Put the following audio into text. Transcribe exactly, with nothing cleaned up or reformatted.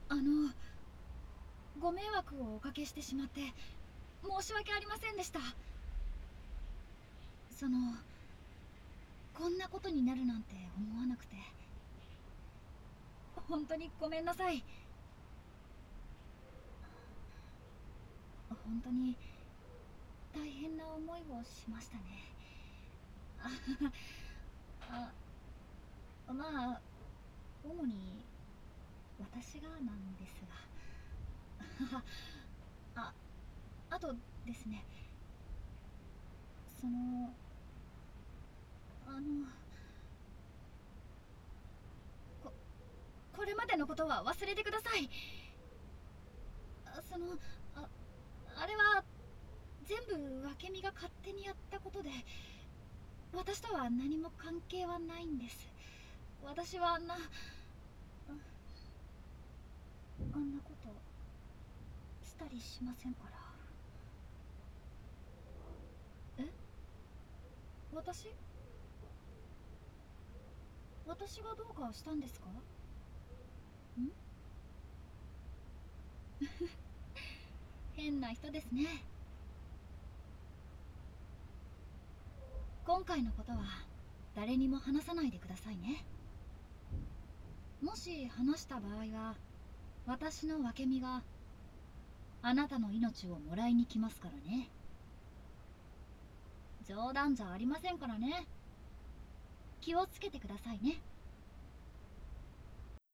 あのご迷惑をおかけしてしまって申し訳ありませんでした。そのこんなことになるなんて思わなくて本当にごめんなさい。本当に大変な思いをしましたね。ああ、まあ主に私がなんですがああとですね、そのあのここれまでのことは忘れてください。そのああれは全部分け身が勝手にやったことで、私とは何も関係はないんです。私はあんなあんなことしたりしませんから。え、私私がどうかしたんですか？ん変な人ですね。今回のことは誰にも話さないでくださいね。もし話した場合は私の分け身があなたの命をもらいに来ますからね。冗談じゃありませんからね。気をつけてくださいね。